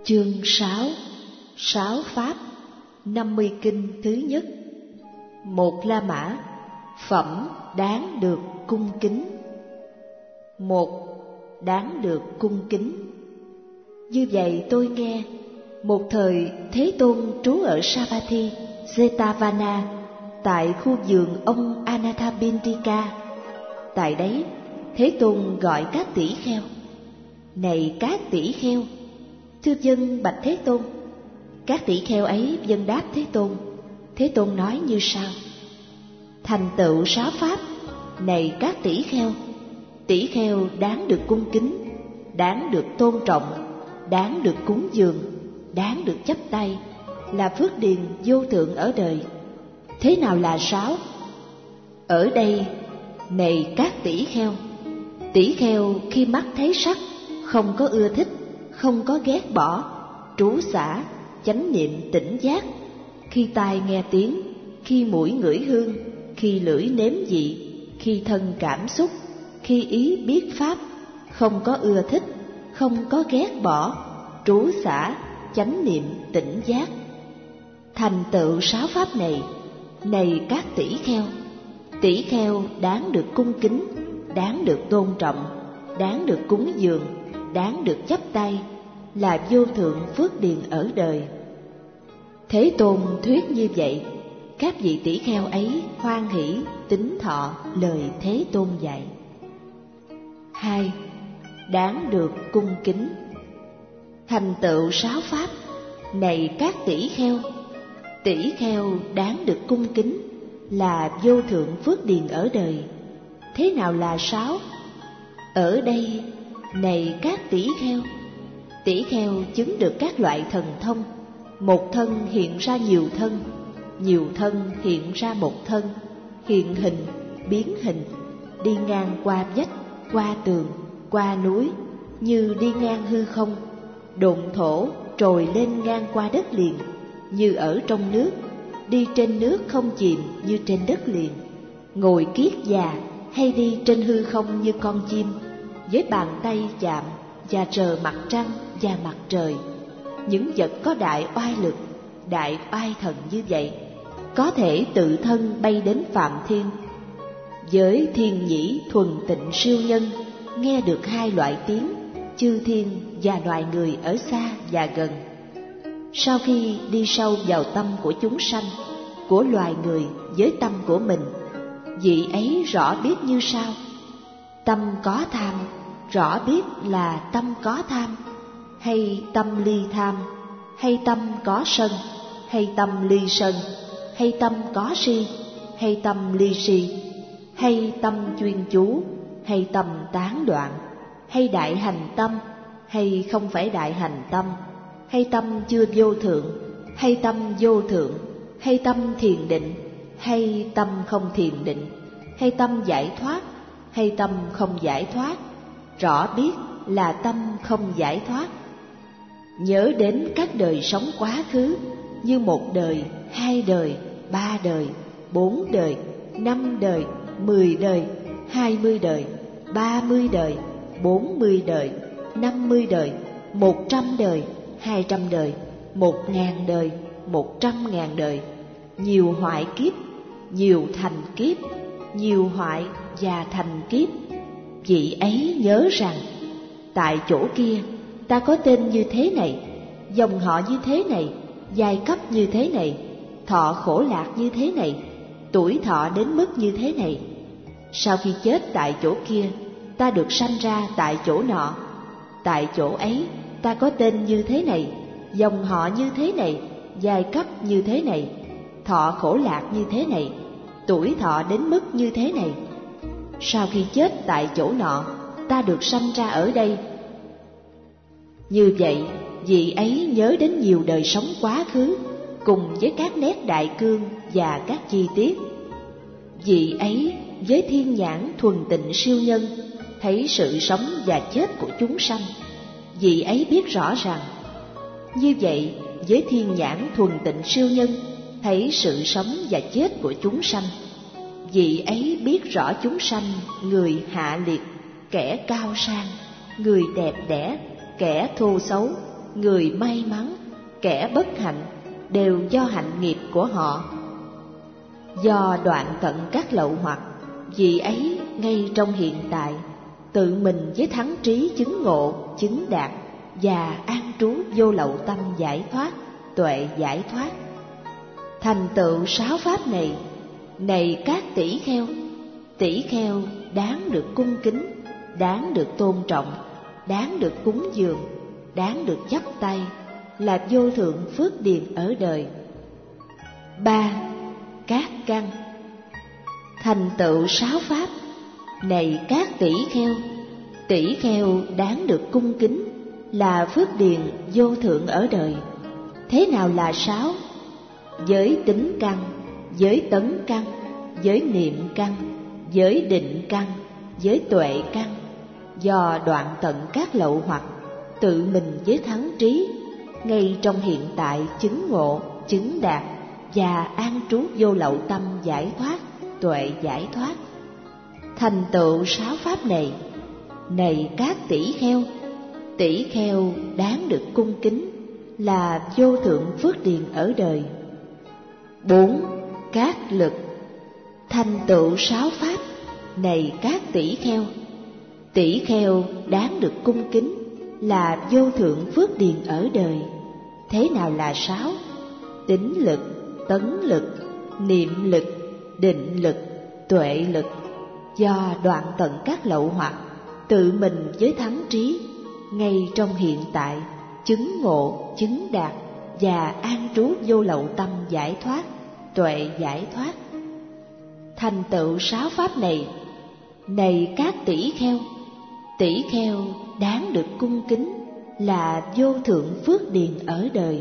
Chương 6. Sáu Pháp 50 kinh thứ nhất. Một La Mã, phẩm đáng được cung kính. Một, đáng được cung kính. Như vậy tôi nghe, một thời Thế Tôn trú ở Savatthi, Jetavana, tại khu vườn ông Anathapindika. Tại đấy, Thế Tôn gọi các tỷ kheo: này các tỷ kheo, thưa vâng bạch Thế Tôn. Các tỷ kheo ấy vâng đáp Thế Tôn. Thế Tôn nói như sau: thành tựu sáu pháp, này các tỷ kheo đáng được cung kính, đáng được tôn trọng, đáng được cúng dường, đáng được chắp tay, là phước điền vô thượng ở đời. Thế nào là sáu? Ở đây, này các tỷ kheo khi mắt thấy sắc, không có ưa thích, không có ghét bỏ, trú xả, chánh niệm tỉnh giác. Khi tai nghe tiếng, khi mũi ngửi hương, khi lưỡi nếm vị, khi thân cảm xúc, khi ý biết pháp, không có ưa thích, không có ghét bỏ, trú xả, chánh niệm tỉnh giác. Thành tựu sáu pháp này, này các tỷ kheo đáng được cung kính, đáng được tôn trọng, đáng được cúng dường, đáng được chắp tay, là vô thượng phước điền ở đời. Thế Tôn thuyết như vậy, các vị tỷ kheo ấy hoan hỷ tín thọ lời Thế Tôn dạy. 2. Đáng được cung kính. Thành tựu sáu pháp, này các tỷ kheo đáng được cung kính, là vô thượng phước điền ở đời. Thế nào là sáu? Ở đây, này các tỷ kheo chứng được các loại thần thông. Một thân hiện ra nhiều thân, nhiều thân hiện ra một thân, hiện hình, biến hình, đi ngang qua vách, qua tường, qua núi, như đi ngang hư không, độn thổ trồi lên ngang qua đất liền, như ở trong nước, đi trên nước không chìm như trên đất liền, ngồi kiết già hay đi trên hư không như con chim, với bàn tay chạm và trờ mặt trăng và mặt trời. Những vật có đại oai lực, đại oai thần như vậy, có thể tự thân bay đến Phạm Thiên. Với thiên nhĩ thuần tịnh siêu nhân, nghe được hai loại tiếng, chư thiên và loài người ở xa và gần. Sau khi đi sâu vào tâm của chúng sanh, của loài người với tâm của mình, vị ấy rõ biết như sau: tâm có tham, rõ biết là tâm có tham, hay tâm ly tham, hay tâm có sân, hay tâm ly sân, hay tâm có si, hay tâm ly si, hay tâm chuyên chú, hay tâm tán đoạn, hay đại hành tâm, hay không phải đại hành tâm, hay tâm chưa vô thượng, hay tâm vô thượng, hay tâm thiền định, hay tâm không thiền định, hay tâm giải thoát, hay tâm không giải thoát, rõ biết là tâm không giải thoát. Nhớ đến các đời sống quá khứ như một đời, hai đời, ba đời, bốn đời, năm đời, 10 đời, 20 đời, 30 đời, 40 đời, 50 đời, 100 đời, 200 đời, 1000 đời, 100.000 đời, nhiều hoại kiếp, nhiều thành kiếp, nhiều hoại và thành kiếp. Vị ấy nhớ rằng tại chỗ kia ta có tên như thế này, dòng họ như thế này, giai cấp như thế này, thọ khổ lạc như thế này, tuổi thọ đến mức như thế này. Sau khi chết tại chỗ kia, ta được sanh ra tại chỗ nọ. Tại chỗ ấy ta có tên như thế này, dòng họ như thế này, giai cấp như thế này, thọ khổ lạc như thế này, tuổi thọ đến mức như thế này. Sau khi chết tại chỗ nọ, ta được sanh ra ở đây. Như vậy, vị ấy nhớ đến nhiều đời sống quá khứ, cùng với các nét đại cương và các chi tiết. Vị ấy với thiên nhãn thuần tịnh siêu nhân, thấy sự sống và chết của chúng sanh. Vị ấy biết rõ rằng, như vậy với thiên nhãn thuần tịnh siêu nhân, thấy sự sống và chết của chúng sanh. Vị ấy biết rõ chúng sanh, người hạ liệt, kẻ cao sang, người đẹp đẽ, kẻ thô xấu, người may mắn, kẻ bất hạnh đều do hạnh nghiệp của họ. Do đoạn tận các lậu hoặc, vị ấy ngay trong hiện tại tự mình với thắng trí chứng ngộ, chứng đạt và an trú vô lậu tâm giải thoát, tuệ giải thoát. Thành tựu 6 pháp này, này các tỷ kheo đáng được cung kính, đáng được tôn trọng, đáng được cúng dường, đáng được chắp tay, là vô thượng phước điền ở đời. 3. Các căn. Thành tựu 6 pháp, này các tỷ kheo đáng được cung kính, là phước điền vô thượng ở đời. Thế nào là 6? Giới tính căn, giới tấn căn, giới niệm căn, giới định căn, giới tuệ căn. Do đoạn tận các lậu hoặc, tự mình với thắng trí, ngay trong hiện tại chứng ngộ, chứng đạt và an trú vô lậu tâm giải thoát, tuệ giải thoát. Thành tựu 6 pháp này, này các tỷ kheo đáng được cung kính, là vô thượng phước điền ở đời. 4. Các lực. Thành tựu 6 pháp, này các tỷ kheo đáng được cung kính, là vô thượng phước điền ở đời. Thế nào là 6? Tín lực, tấn lực, niệm lực, định lực, tuệ lực. Do đoạn tận các lậu hoặc, tự mình với thắng trí, ngay trong hiện tại chứng ngộ, chứng đạt và an trú vô lậu tâm giải thoát, tuệ giải thoát. Thành tựu 6 pháp này, này các tỷ kheo đáng được cung kính, là vô thượng phước điền ở đời.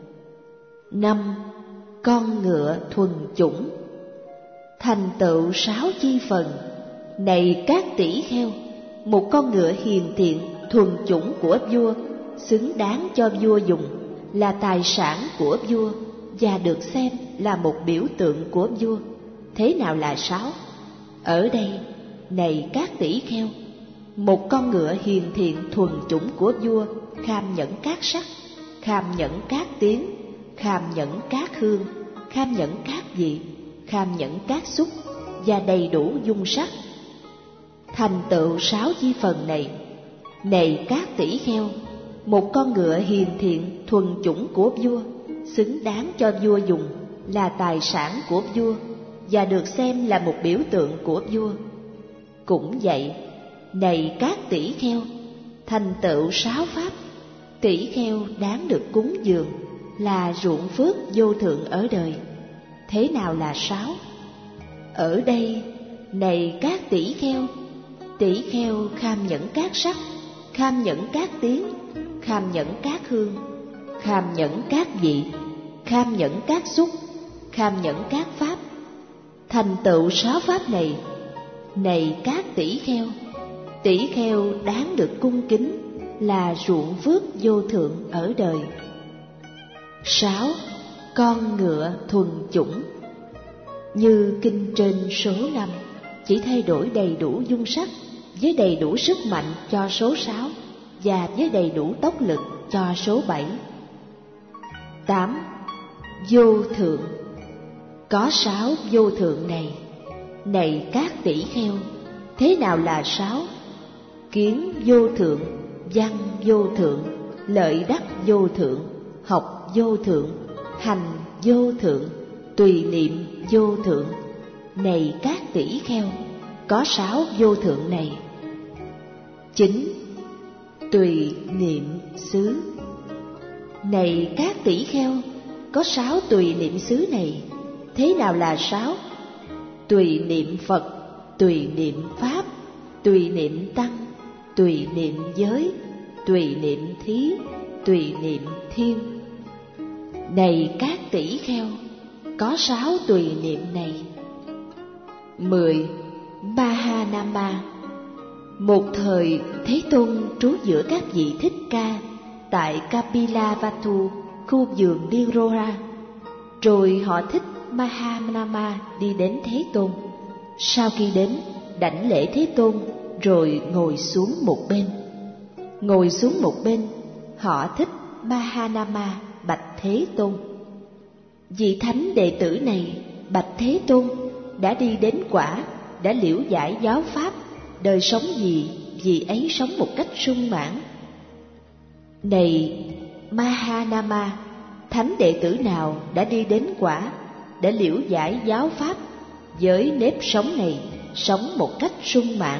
5. Con ngựa thuần chủng. Thành tựu 6 chi phần, này các tỷ kheo, một con ngựa hiền thiện thuần chủng của vua, xứng đáng cho vua dùng, là tài sản của vua và được xem là một biểu tượng của vua. Thế nào là 6? Ở đây, này các tỷ kheo, một con ngựa hiền thiện thuần chủng của vua, kham nhẫn các sắc, kham nhẫn các tiếng, kham nhẫn các hương, kham nhẫn các vị, kham nhẫn các xúc và đầy đủ dung sắc. Thành tựu 6 chi phần này, này các tỷ kheo, một con ngựa hiền thiện thuần chủng của vua, xứng đáng cho vua dùng, là tài sản của vua và được xem là một biểu tượng của vua. Cũng vậy, này các tỷ kheo, thành tựu 6 pháp, tỷ kheo đáng được cúng dường, là ruộng phước vô thượng ở đời. Thế nào là 6? Ở đây, này các tỷ kheo kham nhẫn các sắc, kham nhẫn các tiếng, kham nhẫn các hương, kham nhẫn các vị, kham nhẫn các xúc, kham nhẫn các pháp. Thành tựu 6 pháp này, này các tỷ kheo đáng được cung kính, là ruộng phước vô thượng ở đời. 6. Con ngựa thuần chủng. Như kinh trên số 5, chỉ thay đổi đầy đủ dung sắc với đầy đủ sức mạnh cho số 6 và với đầy đủ tốc lực cho số 7. 8. Vô thượng. Có 6 vô thượng này, này các tỷ kheo, thế nào là 6? Kiến vô thượng, văn vô thượng, lợi đắc vô thượng, học vô thượng, hành vô thượng, tùy niệm vô thượng. Này các tỷ kheo, có 6 vô thượng này. 9. Tùy niệm xứ. Này các tỷ kheo, có 6 tùy niệm xứ này. Thế nào là 6? Tùy niệm Phật, tùy niệm Pháp, tùy niệm Tăng, tùy niệm giới, tùy niệm thí, tùy niệm thiên. Này các tỷ kheo, có 6 tùy niệm này. 10. Mahanama. Một thời Thế Tôn trú giữa các vị Thích Ca tại Kapilavatthu, khu vườn Nirora. Rồi họ thích Mahanama đi đến Thế Tôn. Sau khi đến, đảnh lễ Thế Tôn rồi ngồi xuống một bên. Ngồi xuống một bên, họ thích Mahanama bạch Thế Tôn: vị thánh đệ tử này bạch Thế Tôn, đã đi đến quả, đã liễu giải giáo pháp, đời sống gì vị ấy sống một cách sung mãn. Này Mahanama, thánh đệ tử nào đã đi đến quả, đã liễu giải giáo pháp, với nếp sống này sống một cách sung mãn.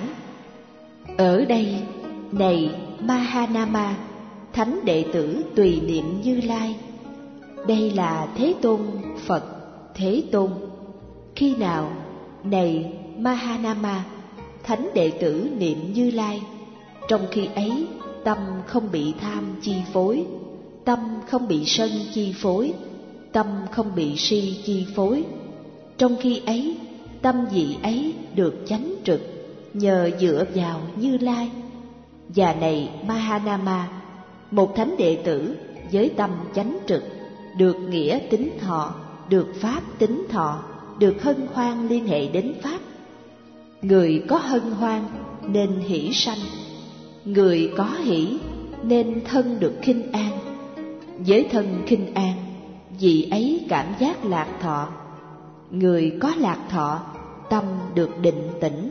Ở đây, này Mahanama, thánh đệ tử tùy niệm Như Lai. Đây là Thế Tôn Phật Thế Tôn. Khi nào, này Mahanama, thánh đệ tử niệm Như Lai, trong khi ấy tâm không bị tham chi phối, tâm không bị sân chi phối, tâm không bị si chi phối. Trong khi ấy, tâm vị ấy được chánh trực nhờ dựa vào Như Lai. Và này Mahanama, một thánh đệ tử với tâm chánh trực, được nghĩa tính thọ, được pháp tính thọ, được hân hoan liên hệ đến pháp. Người có hân hoan nên hỷ sanh, người có hỷ nên thân được khinh an. Với thân khinh an, vị ấy cảm giác lạc thọ. Người có lạc thọ, tâm được định tĩnh.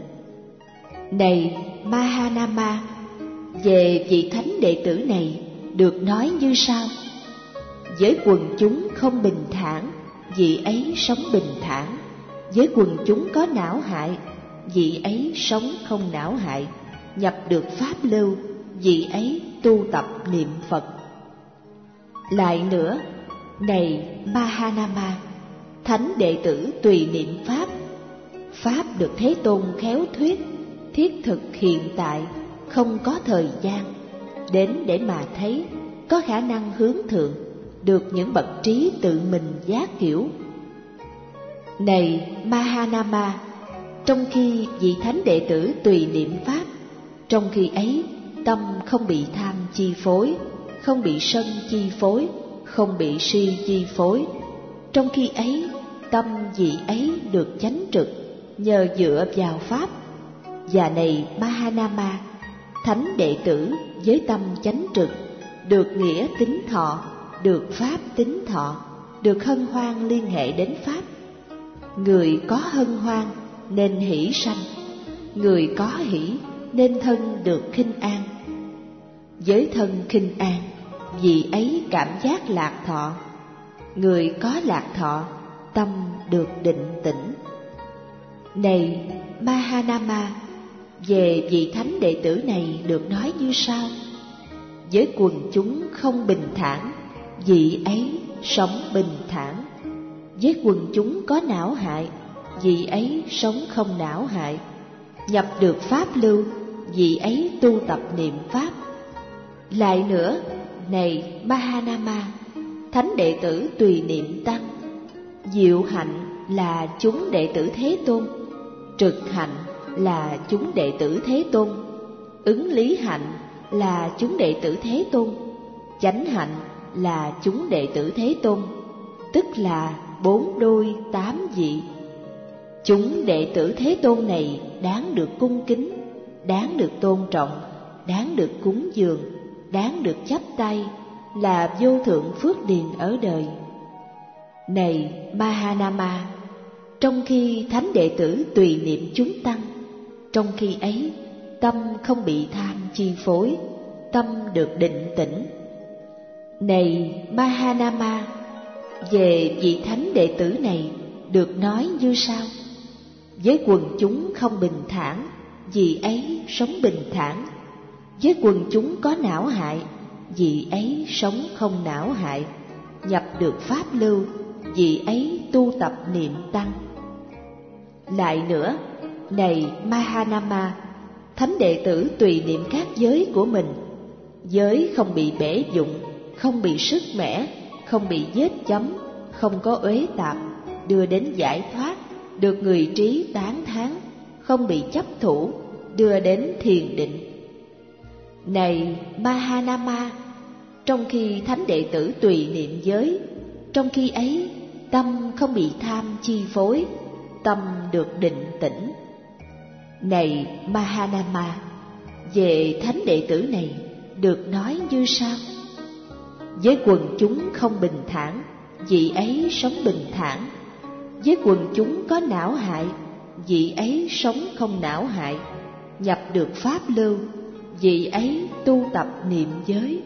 Này Mahanama, về vị thánh đệ tử này được nói như sau: với quần chúng không bình thản, vị ấy sống bình thản. Với quần chúng có não hại, vị ấy sống không não hại. Nhập được pháp lưu, vị ấy tu tập niệm Phật. Lại nữa, này Mahanama, thánh đệ tử tùy niệm pháp. Pháp được Thế Tôn khéo thuyết, thiết thực hiện tại, không có thời gian, đến để mà thấy, có khả năng hướng thượng, được những bậc trí tự mình giác hiểu. Này Mahanama, trong khi vị thánh đệ tử tùy niệm pháp, trong khi ấy tâm không bị tham chi phối, không bị sân chi phối, không bị si chi phối. Trong khi ấy tâm vị ấy được chánh trực nhờ dựa vào pháp. Và này Mahanama, thánh đệ tử với tâm chánh trực, được nghĩa tính thọ, được pháp tính thọ, được hân hoan liên hệ đến pháp. Người có hân hoan nên hỷ sanh, người có hỷ nên thân được khinh an. Với thân khinh an, vị ấy cảm giác lạc thọ. Người có lạc thọ, tâm được định tĩnh. Này Mahanama, về vị thánh đệ tử này được nói như sau: với quần chúng không bình thản, vị ấy sống bình thản. Với quần chúng có não hại, vị ấy sống không não hại. Nhập được pháp lưu, vị ấy tu tập niệm pháp. Lại nữa, này Mahanama, thánh đệ tử tùy niệm tăng. Diệu hạnh là chúng đệ tử Thế Tôn, trực hạnh là chúng đệ tử Thế Tôn, ứng lý hạnh là chúng đệ tử Thế Tôn, chánh hạnh là chúng đệ tử Thế Tôn, tức là 4 đôi 8 vị. Chúng đệ tử Thế Tôn này đáng được cung kính, đáng được tôn trọng, đáng được cúng dường, đáng được chắp tay, là vô thượng phước điền ở đời. Này Mahanama, trong khi thánh đệ tử tùy niệm chúng tăng, trong khi ấy tâm không bị tham chi phối, tâm được định tĩnh. Này Mahanama, về vị thánh đệ tử này được nói như sau: với quần chúng không bình thản, vị ấy sống bình thản. Với quần chúng có não hại, vị ấy sống không não hại. Nhập được pháp lưu, vị ấy tu tập niệm tăng. Lại nữa, này Mahanama, thánh đệ tử tùy niệm các giới của mình. Giới không bị bể dụng, không bị sứt mẻ, không bị vết chấm, không có uế tạp, đưa đến giải thoát, được người trí tán thán, không bị chấp thủ, đưa đến thiền định. Này Mahanama, trong khi thánh đệ tử tùy niệm giới, trong khi ấy tâm không bị tham chi phối, tâm được định tĩnh. Này Mahanama, về thánh đệ tử này được nói như sau: Với quần chúng không bình thản, vị ấy sống bình thản. Với quần chúng có não hại, vị ấy sống không não hại. Nhập được pháp lưu, vị ấy tu tập niệm giới.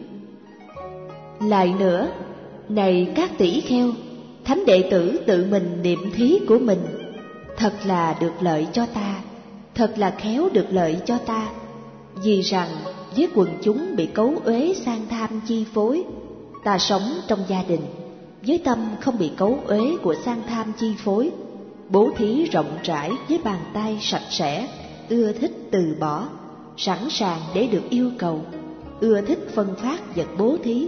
Lại nữa, này các tỷ kheo, thánh đệ tử tự mình niệm thí của mình: thật là được lợi cho ta, thật là khéo được lợi cho ta. Vì rằng với quần chúng bị cấu uế sang tham chi phối, ta sống trong gia đình với tâm không bị cấu uế của sang tham chi phối, bố thí rộng rãi với bàn tay sạch sẽ, ưa thích từ bỏ, sẵn sàng để được yêu cầu, ưa thích phân phát vật bố thí.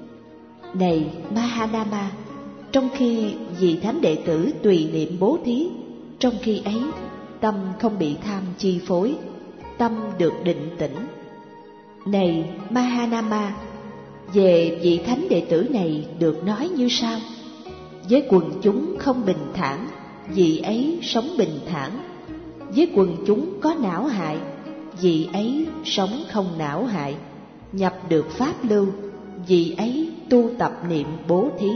Này Mahanama, trong khi vị thánh đệ tử tùy niệm bố thí, trong khi ấy tâm không bị tham chi phối, tâm được định tĩnh. Này Mahanama, về vị thánh đệ tử này được nói như sau: với quần chúng không bình thản, vị ấy sống bình thản. Với quần chúng có não hại, vị ấy sống không não hại. Nhập được pháp lưu, vị ấy tu tập niệm bố thí.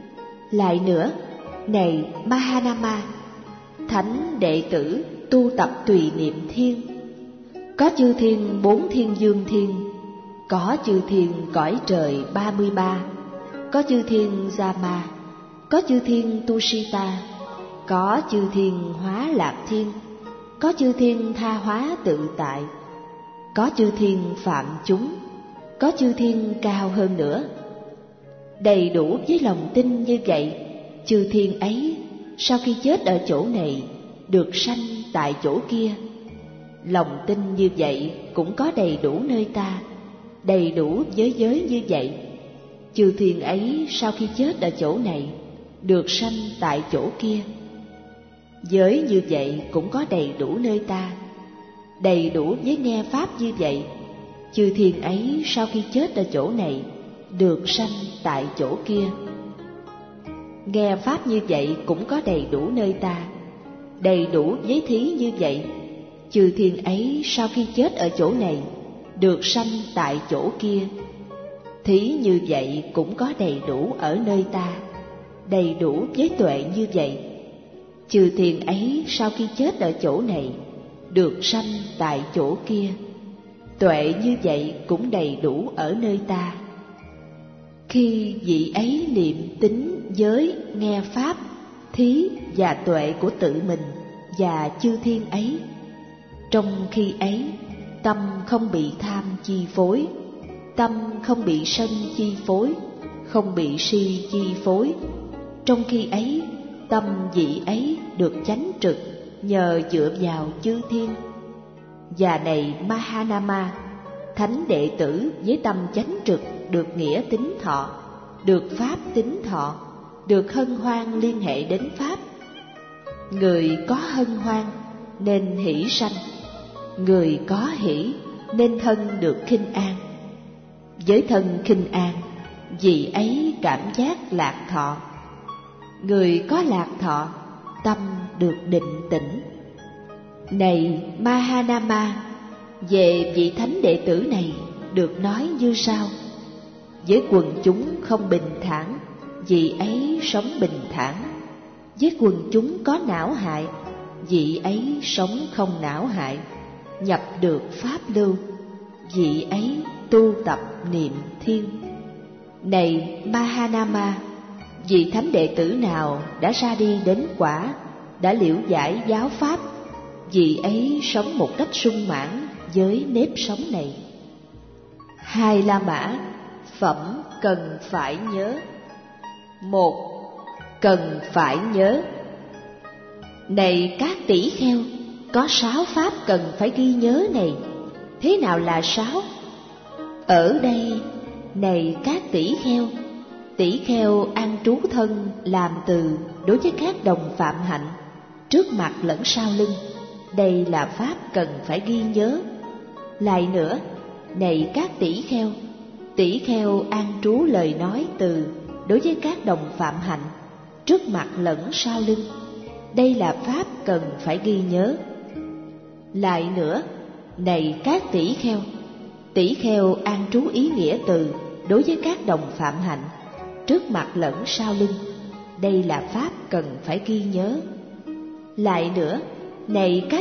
Lại nữa, này Mahanama, thánh đệ tử tu tập tùy niệm thiên. Có chư thiên 4 thiên dương thiên, có chư thiên cõi trời 33, có chư thiên Dama, có chư thiên Tushita, có chư thiên hóa lạc thiên, có chư thiên tha hóa tự tại, có chư thiên phạm chúng, có chư thiên cao hơn nữa. Đầy đủ với lòng tin như vậy, chư thiên ấy sau khi chết ở chỗ này được sanh tại chỗ kia. Lòng tin như vậy cũng có đầy đủ nơi ta, đầy đủ với giới như vậy. Chư thiên ấy sau khi chết ở chỗ này được sanh tại chỗ kia. Giới như vậy cũng có đầy đủ nơi ta, đầy đủ với nghe pháp như vậy. Chư thiên ấy sau khi chết ở chỗ này được sanh tại chỗ kia. Nghe pháp như vậy cũng có đầy đủ nơi ta, đầy đủ với thí như vậy. Chư thiên ấy sau khi chết ở chỗ này được sanh tại chỗ kia. Thí như vậy cũng có đầy đủ ở nơi ta, đầy đủ với tuệ như vậy. Chư thiên ấy sau khi chết ở chỗ này được sanh tại chỗ kia. Tuệ như vậy cũng đầy đủ ở nơi ta. Khi vị ấy niệm tính giới, nghe pháp, thí và tuệ của tự mình và chư thiên ấy, trong khi ấy tâm không bị tham chi phối, tâm không bị sân chi phối, không bị si chi phối. Trong khi ấy tâm vị ấy được chánh trực nhờ dựa vào chư thiên. Và này Mahanama, thánh đệ tử với tâm chánh trực được nghĩa tính thọ, được pháp tính thọ, được hân hoan liên hệ đến pháp. Người có hân hoan nên hỷ sanh, người có hỷ nên thân được khinh an. Với thân khinh an, vị ấy cảm giác lạc thọ. Người có lạc thọ, tâm được định tĩnh. Này Mahanama, về vị thánh đệ tử này được nói như sau: với quần chúng không bình thản, vị ấy sống bình thản. Với quần chúng có não hại, vị ấy sống không não hại. Nhập được pháp lưu, vị ấy tu tập niệm thiên. Này Mahanama, vị thánh đệ tử nào đã ra đi đến quả, đã liễu giải giáo pháp, vị ấy sống một cách sung mãn với nếp sống này. Hai La Mã phẩm cần phải nhớ. 1. Cần phải nhớ. Này các tỷ kheo, có 6 pháp cần phải ghi nhớ này. Thế nào là 6? Ở đây, này các tỷ kheo an trú thân làm từ đối với các đồng phạm hạnh, trước mặt lẫn sau lưng. Đây là pháp cần phải ghi nhớ. Lại nữa, này các tỷ kheo an trú lời nói từ đối với các đồng phạm hạnh, trước mặt lẫn sau lưng. Đây là pháp cần phải ghi nhớ. Lại nữa, này các tỷ kheo an trú ý nghĩa từ đối với các đồng phạm hạnh, trước mặt lẫn sau lưng. Đây là pháp cần phải ghi nhớ. Lại nữa, này các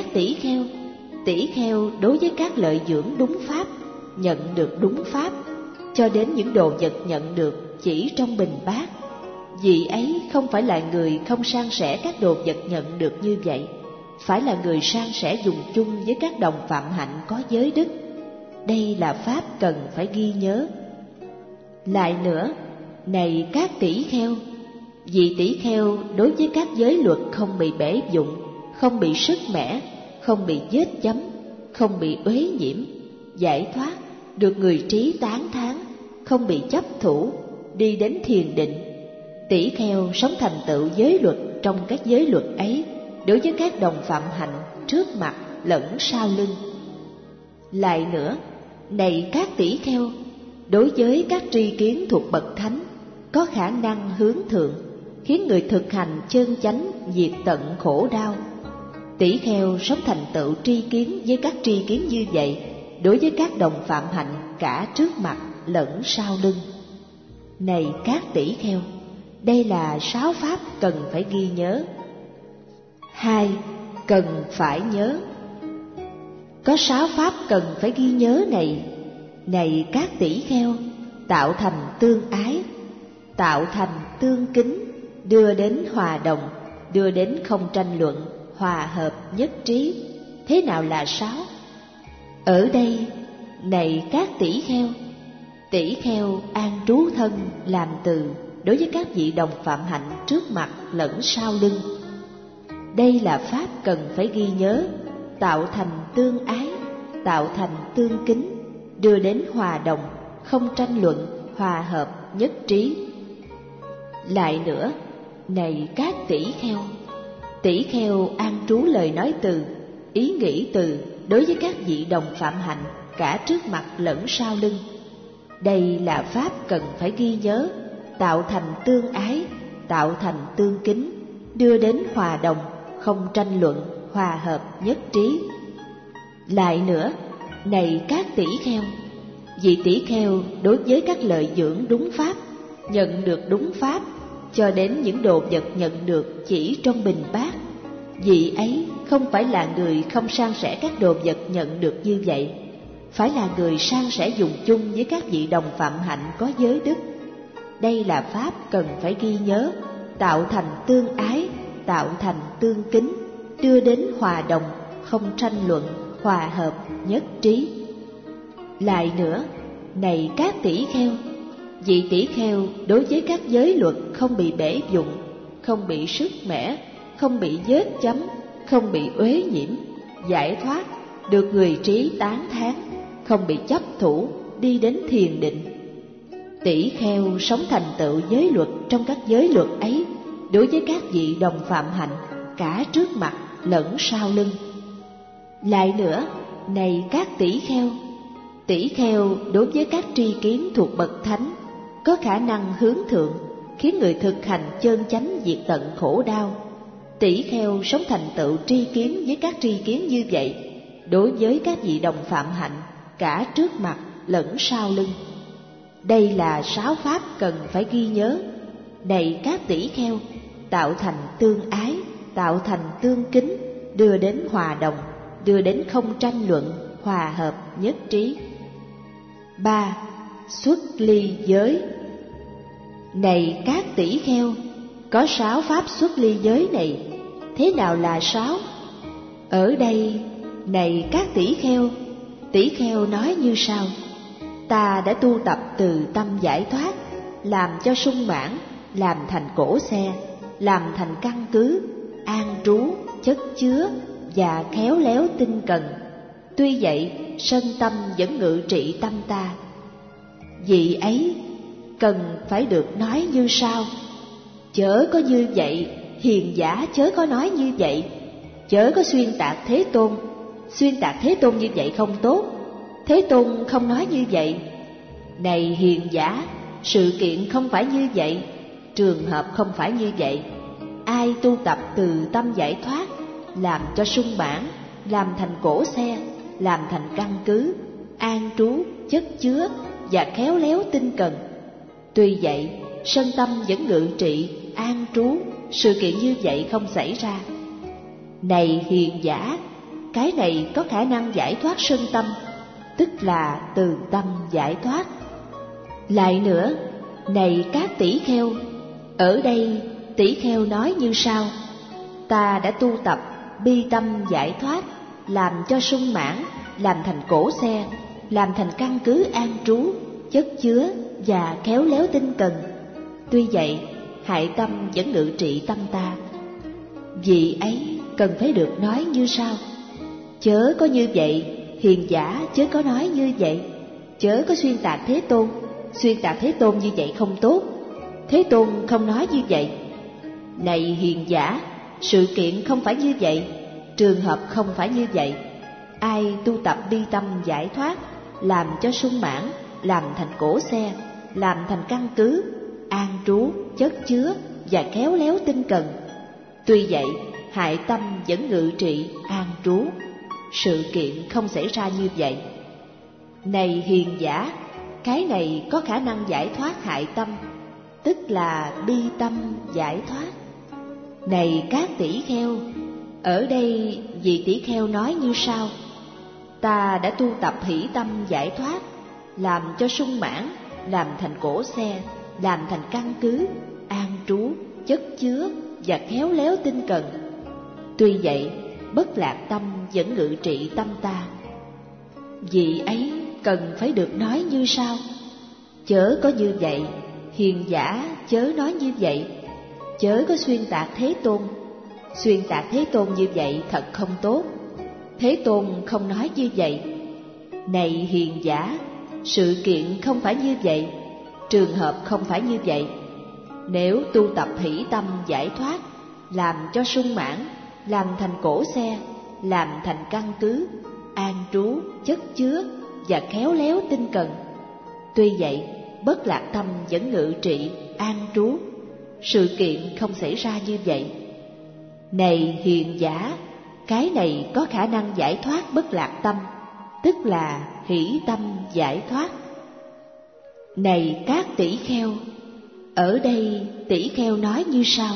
tỷ kheo đối với các lợi dưỡng đúng pháp, nhận được đúng pháp, cho đến những đồ vật nhận được chỉ trong bình bát. Vị ấy không phải là người không san sẻ các đồ vật nhận được như vậy, phải là người san sẻ dùng chung với các đồng phạm hạnh có giới đức. Đây là pháp cần phải ghi nhớ. Lại nữa, này các tỷ kheo, vị tỷ kheo đối với các giới luật không bị bể dụng, không bị sứt mẻ, không bị vết chấm, không bị uế nhiễm, giải thoát, được người trí tán thán, không bị chấp thủ, đi đến thiền định. Tỷ kheo sống thành tựu giới luật trong các giới luật ấy đối với các đồng phạm hạnh trước mặt lẫn sau lưng. Lại nữa, này các tỷ kheo, đối với các tri kiến thuộc bậc thánh có khả năng hướng thượng, khiến người thực hành chân chánh diệt tận khổ đau. Tỷ kheo sống thành tựu tri kiến với các tri kiến như vậy đối với các đồng phạm hạnh cả trước mặt lẫn sau lưng. Này các tỷ kheo, đây là 6 pháp cần phải ghi nhớ. 2. Cần phải nhớ. Có 6 pháp cần phải ghi nhớ này. Này các tỷ kheo, tạo thành tương ái, tạo thành tương kính, đưa đến hòa đồng, đưa đến không tranh luận, hòa hợp nhất trí. Thế nào là 6? Ở đây, này các tỷ kheo an trú thân làm từ đối với các vị đồng phạm hạnh trước mặt lẫn sau lưng. Đây là pháp cần phải ghi nhớ, tạo thành tương ái, tạo thành tương kính, đưa đến hòa đồng, không tranh luận, hòa hợp nhất trí. Lại nữa, này các tỷ kheo an trú lời nói từ, ý nghĩ từ đối với các vị đồng phạm hạnh cả trước mặt lẫn sau lưng. Đây là pháp cần phải ghi nhớ, tạo thành tương ái, tạo thành tương kính, đưa đến hòa đồng, không tranh luận, hòa hợp nhất trí. Lại nữa, này các tỷ kheo, vị tỷ kheo đối với các lợi dưỡng đúng pháp, nhận được đúng pháp, cho đến những đồ vật nhận được chỉ trong bình bát. Vị ấy không phải là người không san sẻ các đồ vật nhận được như vậy, phải là người san sẻ dùng chung với các vị đồng phạm hạnh có giới đức. Đây là pháp cần phải ghi nhớ, tạo thành tương ái, tạo thành tương kính, đưa đến hòa đồng, không tranh luận, hòa hợp nhất trí. Lại nữa, này các tỷ kheo, vị tỷ kheo đối với các giới luật không bị bể dụng, không bị sứt mẻ, không bị vết chấm, không bị uế nhiễm, giải thoát, được người trí tán thán, không bị chấp thủ, đi đến thiền định. Tỷ kheo sống thành tựu giới luật trong các giới luật ấy đối với các vị đồng phạm hạnh cả trước mặt lẫn sau lưng. Lại nữa, này các tỷ kheo đối với các tri kiến thuộc bậc thánh có khả năng hướng thượng, khiến người thực hành chân chánh diệt tận khổ đau. Tỷ kheo sống thành tựu tri kiến với các tri kiến như vậy đối với các vị đồng phạm hạnh cả trước mặt lẫn sau lưng. Đây là 6 pháp cần phải ghi nhớ. Này các tỷ kheo, tạo thành tương ái, tạo thành tương kính, đưa đến hòa đồng, đưa đến không tranh luận, hòa hợp nhất trí. 3. Xuất ly giới. Này các tỷ kheo, có 6 pháp xuất ly giới này. Thế nào là 6? Ở đây, này các tỷ kheo nói như sau: ta đã tu tập từ tâm giải thoát, làm cho sung mãn, làm thành cổ xe, làm thành căn cứ, an trú, chất chứa và khéo léo tinh cần. Tuy vậy, sân tâm vẫn ngự trị tâm ta. Vị ấy cần phải được nói như sau: chớ có như vậy, hiền giả chớ có nói như vậy, chớ có xuyên tạc Thế Tôn. Xuyên tạc Thế Tôn như vậy không tốt, Thế Tôn không nói như vậy. Này hiền giả, sự kiện không phải như vậy, trường hợp không phải như vậy. Ai tu tập từ tâm giải thoát, làm cho sung mãn, làm thành cổ xe, làm thành căn cứ, an trú, chất chứa và khéo léo tinh cần. Tuy vậy, sân tâm vẫn ngự trị, an trú, sự kiện như vậy không xảy ra. Này hiền giả, cái này có khả năng giải thoát sân tâm, tức là từ tâm giải thoát. Lại nữa, này các tỷ kheo, ở đây tỷ kheo nói như sau: ta đã tu tập bi tâm giải thoát, làm cho sung mãn, làm thành cổ xe, làm thành căn cứ an trú, chất chứa và khéo léo tinh cần. Tuy vậy, hại tâm vẫn ngự trị tâm ta. Vì ấy cần phải được nói như sau: chớ có như vậy, hiền giả chớ có nói như vậy. Chớ có xuyên tạc Thế Tôn, xuyên tạc Thế Tôn như vậy không tốt. Thế Tôn không nói như vậy. Này hiền giả, sự kiện không phải như vậy, trường hợp không phải như vậy. Ai tu tập bi tâm giải thoát, làm cho sung mãn, làm thành cổ xe, làm thành căn cứ, an trú, chất chứa và khéo léo tinh cần. Tuy vậy, hại tâm vẫn ngự trị, an trú, sự kiện không xảy ra như vậy. Này hiền giả, cái này có khả năng giải thoát hại tâm, tức là bi tâm giải thoát. Này các tỷ kheo, ở đây vị tỷ kheo nói như sau: ta đã tu tập hỷ tâm giải thoát, làm cho sung mãn, làm thành cổ xe, làm thành căn cứ, an trú, chất chứa và khéo léo tinh cần. Tuy vậy, bất lạc tâm vẫn ngự trị tâm ta. Vì ấy cần phải được nói như sau: chớ có như vậy, hiền giả chớ nói như vậy. Chớ có xuyên tạc Thế Tôn, xuyên tạc Thế Tôn như vậy thật không tốt. Thế Tôn không nói như vậy. Này hiền giả, sự kiện không phải như vậy, trường hợp không phải như vậy. Nếu tu tập hỷ tâm giải thoát, làm cho sung mãn, làm thành cổ xe, làm thành căn cứ, an trú, chất chứa và khéo léo tinh cần. Tuy vậy, bất lạc tâm vẫn ngự trị, an trú, sự kiện không xảy ra như vậy. Này hiền giả, cái này có khả năng giải thoát bất lạc tâm, tức là hỷ tâm giải thoát. Này các tỷ kheo, ở đây tỷ kheo nói như sau: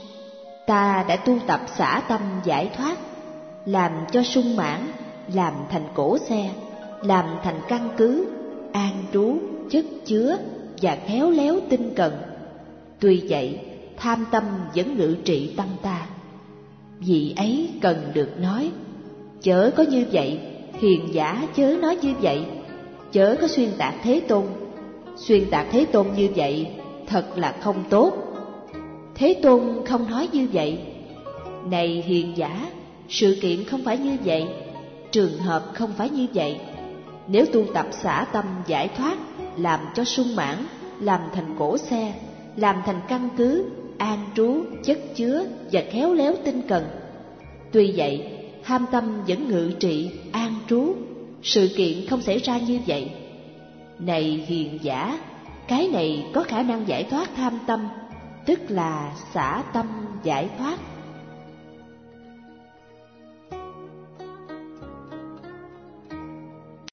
ta đã tu tập xả tâm giải thoát, làm cho sung mãn, làm thành cổ xe, làm thành căn cứ, an trú, chất chứa và khéo léo tinh cần. Tuy vậy, tham tâm vẫn ngự trị tâm ta. Vì ấy cần được nói: chớ có như vậy, hiền giả chớ nói như vậy. Chớ có xuyên tạc Thế Tôn, xuyên tạc Thế Tôn như vậy thật là không tốt. Thế Tôn không nói như vậy. Này hiền giả, sự kiện không phải như vậy, trường hợp không phải như vậy. Nếu tu tập xả tâm giải thoát, làm cho sung mãn, làm thành cổ xe, làm thành căn cứ, an trú, chất chứa và khéo léo tinh cần. Tuy vậy, tham tâm vẫn ngự trị, an trú, sự kiện không xảy ra như vậy. Này hiền giả, cái này có khả năng giải thoát tham tâm, tức là xả tâm giải thoát.